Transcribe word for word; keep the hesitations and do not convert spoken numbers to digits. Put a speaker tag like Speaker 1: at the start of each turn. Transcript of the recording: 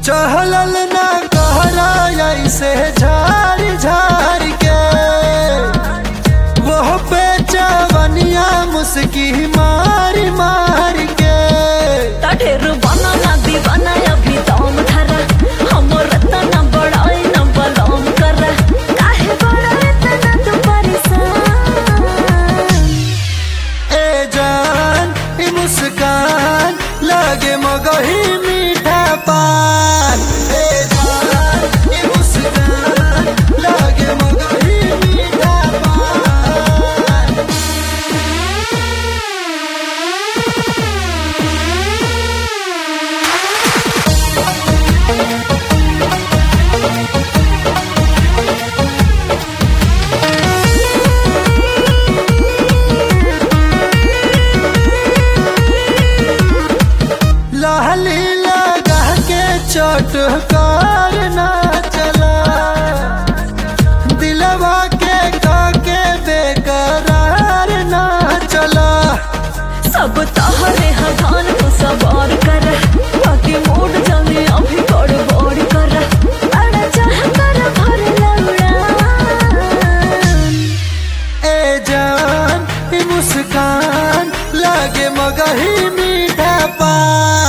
Speaker 1: चहलल ना कहरा ऐसे झाड़ झाड़ के वो पे चवनिया मुस्की मार मार के
Speaker 2: ढेर बना ना दीवाना अभी दम धरा हमर तना बड़ाई न बलम कर काहे बड़ा इतना तू परेशान।
Speaker 1: ए जान ई मुस्कान लगे मगही मीठा पान। ए जान ई मुस्कान लगे मगही मीठा पान। लाली लगा के चटकार ना चला दिलवा के काके बेकरार ना चला।
Speaker 2: सब तहरे हदान को सवार कर बाकी मोड़ जाने अभी गड़बड़ कर बड़ा चाह कर भर लौड़ान।
Speaker 1: ए जान ई मुस्कान लगे मगही मीठा पान।